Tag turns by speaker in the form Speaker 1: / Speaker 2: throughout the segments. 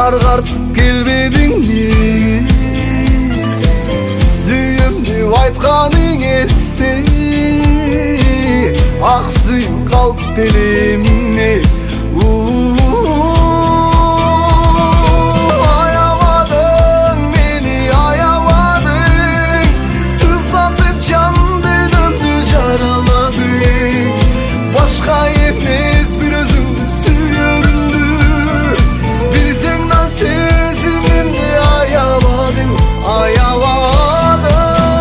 Speaker 1: Аргартып келбедиңби, сүйөм деп айтканың эсте. Ак сүйүп калып элемне. Аябадың мени, аябадың, сыздатып жан денемди жараладың. Башка эмес бир өзүң сүйөрүмдү, билсең да сезимимди аябадың, аябадың.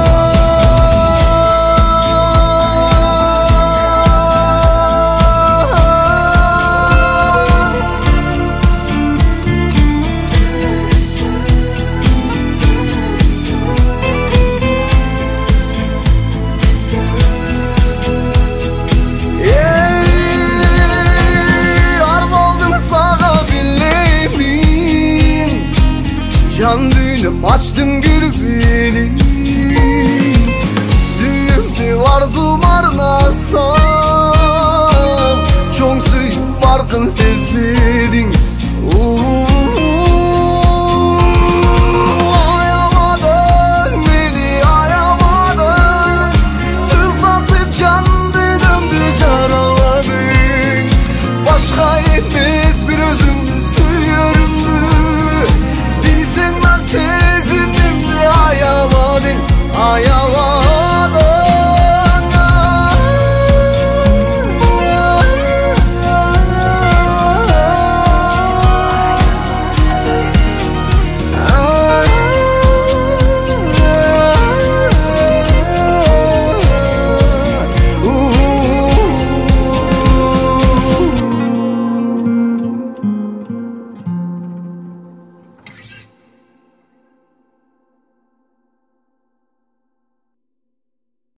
Speaker 1: Жан дүйнөм ачтым кирпени, сүйөм деп арзум арнасам, чоң сүйүп баркын сезбедиң.